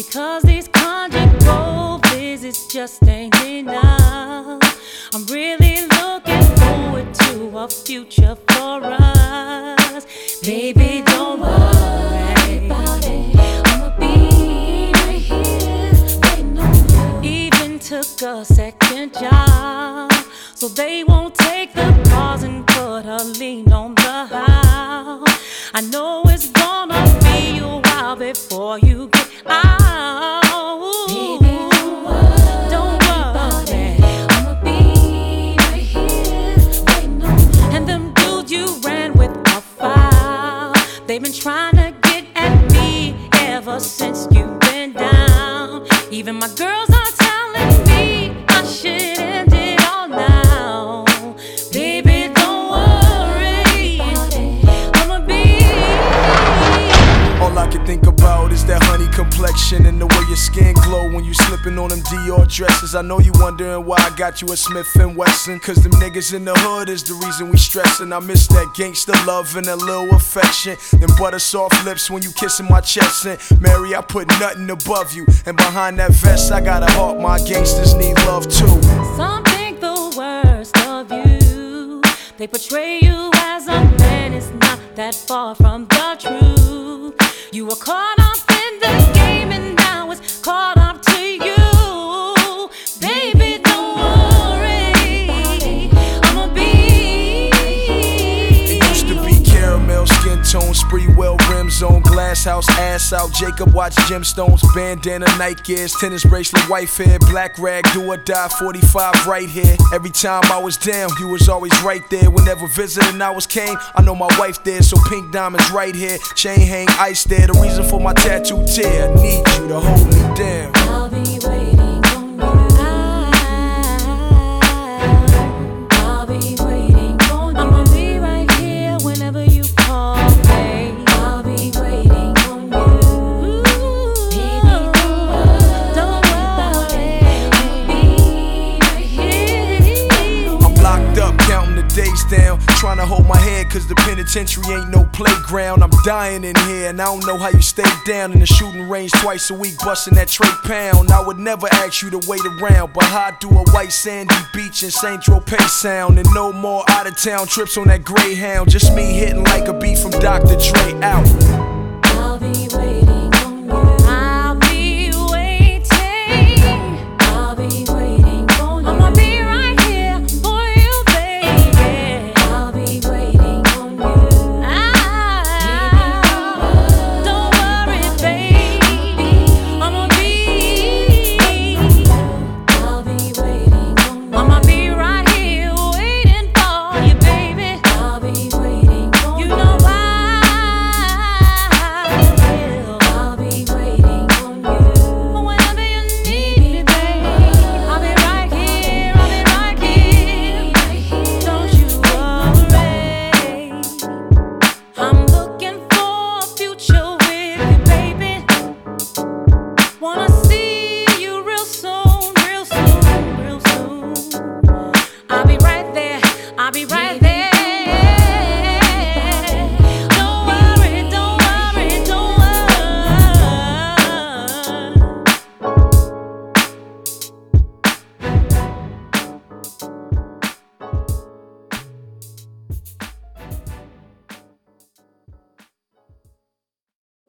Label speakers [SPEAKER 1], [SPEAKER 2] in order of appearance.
[SPEAKER 1] Because these conjugal visits just ain't enough. I'm really looking forward to a future for us. Baby, don't worry about it. I'ma be right here waiting on you. Even took a second job so they won't take the pause and put a lien on the house. I know it's gonna be a while before you get out. Baby, don't worry, I'ma be right here waiting on you. And them dudes you ran with a file, they've been trying to get at me ever since you've been down. Even my girls are telling me I should end it all now. Baby, don't worry, I'ma be.
[SPEAKER 2] All I can think about is that honey complexion and the way your skin glow when you slipping on them Dior dresses. I know you wondering why I got you a Smith & Wesson, cause them niggas in the hood is the reason we stressin'. I miss that gangster love and that little affection, them butter soft lips when you kissin' my chest. And Mary, I put nothing above you, and behind that vest I got a heart my gangsters need love too.
[SPEAKER 1] Some think the worst of you, they portray you as a man, it's not that far from the truth. You were caught up in the game and now it's caught up to you. Baby, don't worry, I'ma be.
[SPEAKER 2] It used to be caramel skin tone, spree well rims on, glass house ass out, Jacob watch gemstones, bandana Nike ears, tennis bracelet white hair, black rag do or die, 45 right here. Every time I was down you was always right there. Whenever visiting hours came, I know my wife there, so pink diamonds right here, chain hang ice there. The reason for my tattoo tear, I need you to hold me down.
[SPEAKER 1] I'll be waiting on you. I'll be waiting on you. I'ma be right here whenever you call, babe. I'll be waiting on you. Baby, don't worry, I'll be right here.
[SPEAKER 2] I'm locked up, counting the days down, trying to hold my head cause the penitentiary ain't no playground. I'm dying in here and I don't know how you stay down in the shooting range twice a week, busting that Trey pound. I would never ask you to wait around, but how I do a white sandy beach in St. Tropez sound, and no more out of town trips on that Greyhound. Just me hitting like a beat from Dr. Dre out.